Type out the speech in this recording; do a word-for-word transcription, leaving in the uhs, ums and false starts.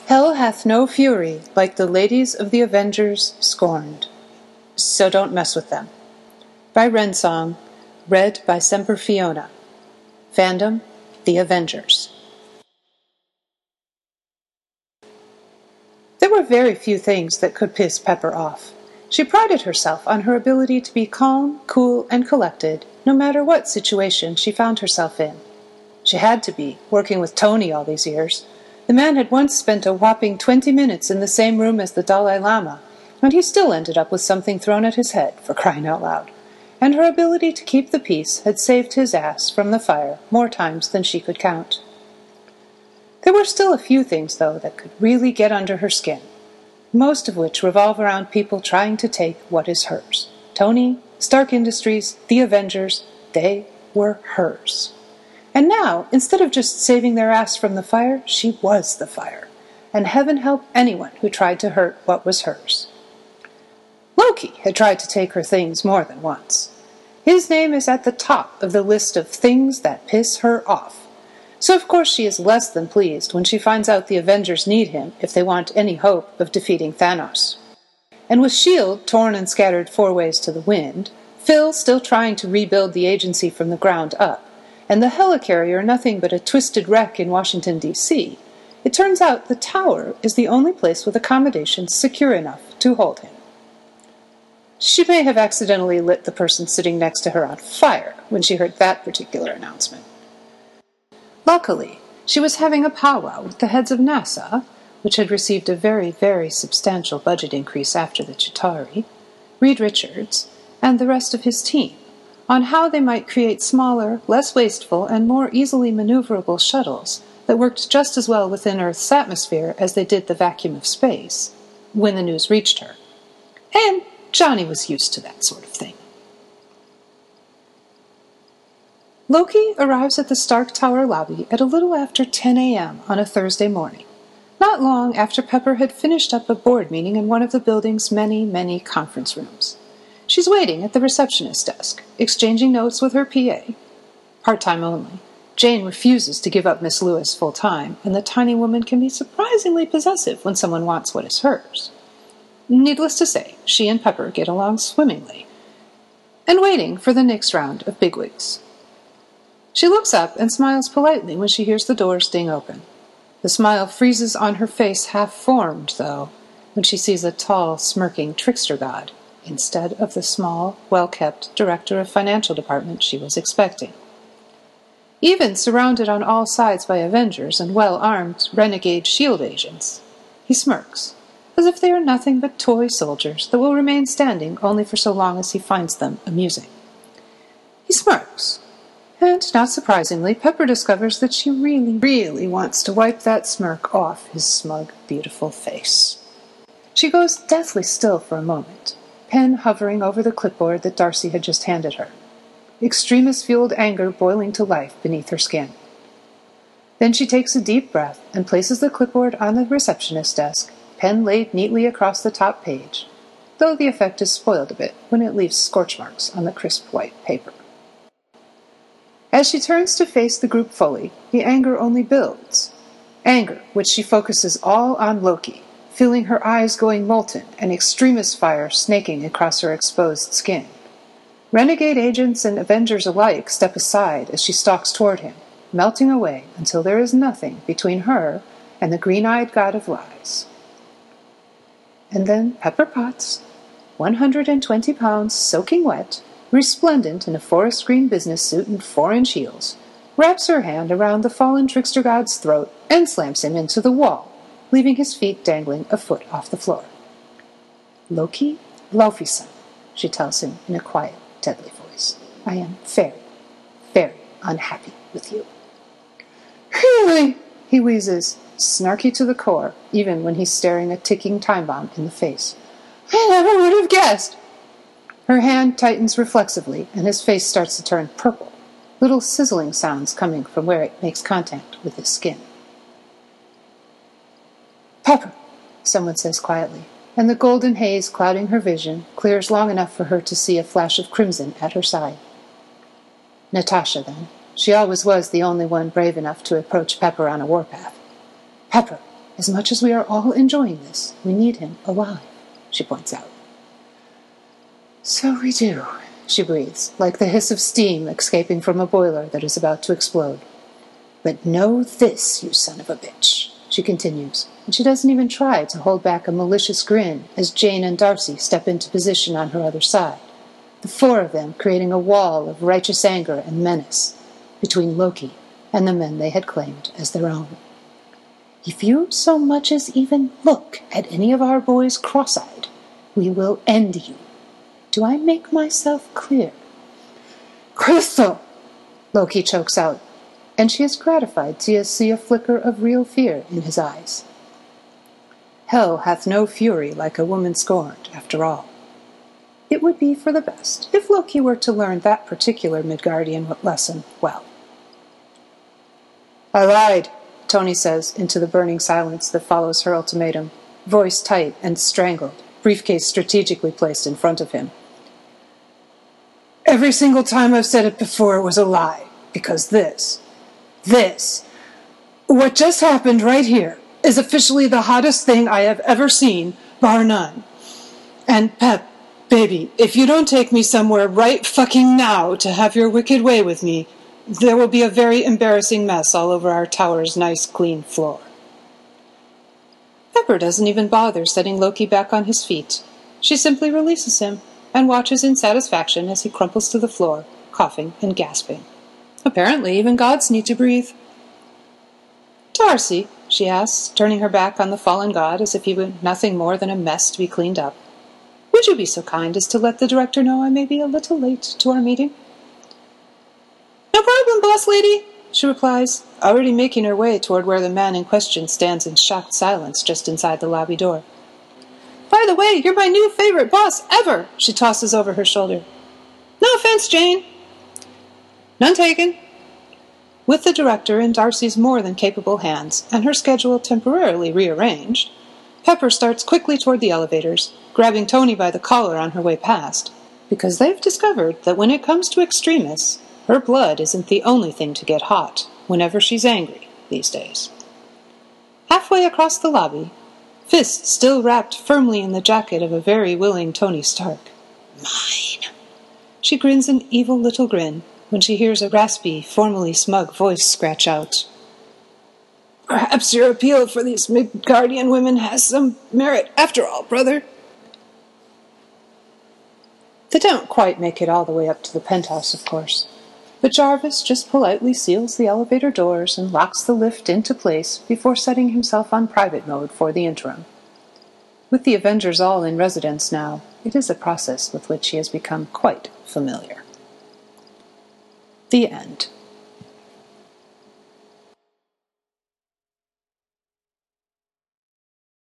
Hell hath no fury like the ladies of the Avengers scorned, so don't mess with them. By Rensong, read by Semper Fiona. Fandom, The Avengers. There were very few things that could piss Pepper off. She prided herself on her ability to be calm, cool, and collected, no matter what situation she found herself in. She had to be, working with Tony all these years. The man had once spent a whopping twenty minutes in the same room as the Dalai Lama, and he still ended up with something thrown at his head, for crying out loud. And her ability to keep the peace had saved his ass from the fire more times than she could count. There were still a few things, though, that could really get under her skin, most of which revolve around people trying to take what is hers. Tony, Stark Industries, the Avengers, they were hers. And now, instead of just saving their ass from the fire, she was the fire. And heaven help anyone who tried to hurt what was hers. Loki had tried to take her things more than once. His name is at the top of the list of things that piss her off. So of course she is less than pleased when she finds out the Avengers need him if they want any hope of defeating Thanos. And with S H I E L D torn and scattered four ways to the wind, Phil still trying to rebuild the agency from the ground up, and the helicarrier nothing but a twisted wreck in Washington, D C, it turns out the tower is the only place with accommodations secure enough to hold him. She may have accidentally lit the person sitting next to her on fire when she heard that particular announcement. Luckily, she was having a powwow with the heads of NASA, which had received a very, very substantial budget increase after the Chitauri, Reed Richards, and the rest of his team, on how they might create smaller, less wasteful, and more easily maneuverable shuttles that worked just as well within Earth's atmosphere as they did the vacuum of space, when the news reached her. And Johnny was used to that sort of thing. Loki arrives at the Stark Tower lobby at a little after ten a.m. on a Thursday morning, not long after Pepper had finished up a board meeting in one of the building's many, many conference rooms. She's waiting at the receptionist desk, exchanging notes with her P A. Part-time only. Jane refuses to give up Miss Lewis full-time, and the tiny woman can be surprisingly possessive when someone wants what is hers. Needless to say, she and Pepper get along swimmingly, and waiting for the next round of bigwigs. She looks up and smiles politely when she hears the door sting open. The smile freezes on her face half-formed, though, when she sees a tall, smirking trickster god, instead of the small, well-kept director of financial department she was expecting. Even surrounded on all sides by Avengers and well-armed renegade S H I E L D agents, he smirks, as if they are nothing but toy soldiers that will remain standing only for so long as he finds them amusing. He smirks. And, not surprisingly, Pepper discovers that she really, really wants to wipe that smirk off his smug, beautiful face. She goes deathly still for a moment, pen hovering over the clipboard that Darcy had just handed her, extremist-fueled anger boiling to life beneath her skin. Then she takes a deep breath and places the clipboard on the receptionist's desk, pen laid neatly across the top page, though the effect is spoiled a bit when it leaves scorch marks on the crisp white paper. As she turns to face the group fully, the anger only builds. Anger, which she focuses all on Loki, feeling her eyes going molten and extremist fire snaking across her exposed skin. Renegade agents and Avengers alike step aside as she stalks toward him, melting away until there is nothing between her and the green-eyed god of lies. And then Pepper Potts, one hundred twenty pounds soaking wet, resplendent in a forest green business suit and four-inch heels, wraps her hand around the fallen trickster god's throat and slams him into the wall, leaving his feet dangling a foot off the floor. "Loki Laufeyson," she tells him in a quiet, deadly voice, "I am very, very unhappy with you." "Really?" he wheezes, snarky to the core, even when he's staring a ticking time bomb in the face. "I never would have guessed." Her hand tightens reflexively, and his face starts to turn purple, little sizzling sounds coming from where it makes contact with his skin. "Pepper," someone says quietly, and the golden haze clouding her vision clears long enough for her to see a flash of crimson at her side. Natasha, then. She always was the only one brave enough to approach Pepper on a warpath. "Pepper, as much as we are all enjoying this, we need him alive, she points out. So we do, she breathes, like the hiss of steam escaping from a boiler that is about to explode. But know this, you son of a bitch, she continues, and she doesn't even try to hold back a malicious grin as Jane and Darcy step into position on her other side, the four of them creating a wall of righteous anger and menace between Loki and the men they had claimed as their own. If you so much as even look at any of our boys cross-eyed, we will end you. Do I make myself clear? Crystal! Loki chokes out, and she is gratified to see a flicker of real fear in his eyes. Hell hath no fury like a woman scorned, after all. It would be for the best if Loki were to learn that particular Midgardian lesson well. I lied, Tony says into the burning silence that follows her ultimatum, voice tight and strangled, briefcase strategically placed in front of him. Every single time I've said it before it was a lie, because this, this, what just happened right here is officially the hottest thing I have ever seen, bar none. And Pep, baby, if you don't take me somewhere right fucking now to have your wicked way with me, there will be a very embarrassing mess all over our tower's nice clean floor. Pepper doesn't even bother setting Loki back on his feet. She simply releases him and watches in satisfaction as he crumples to the floor, coughing and gasping. Apparently even gods need to breathe. Darcy, she asks, turning her back on the fallen god as if he were nothing more than a mess to be cleaned up, would you be so kind as to let the director know I may be a little late to our meeting? No problem, boss lady, she replies, already making her way toward where the man in question stands in shocked silence just inside the lobby door. By the way, you're my new favorite boss ever, she tosses over her shoulder. No offense, Jane. None taken. With the director in Darcy's more than capable hands, and her schedule temporarily rearranged, Pepper starts quickly toward the elevators, grabbing Tony by the collar on her way past, because they've discovered that when it comes to extremists, her blood isn't the only thing to get hot whenever she's angry these days. Halfway across the lobby, Fist still wrapped firmly in the jacket of a very willing Tony Stark. Mine. She grins an evil little grin when she hears a raspy, formally smug voice scratch out. Perhaps your appeal for these Midgardian women has some merit after all, brother. They don't quite make it all the way up to the penthouse, of course. But Jarvis just politely seals the elevator doors and locks the lift into place before setting himself on private mode for the interim. With the Avengers all in residence now, it is a process with which he has become quite familiar. The end.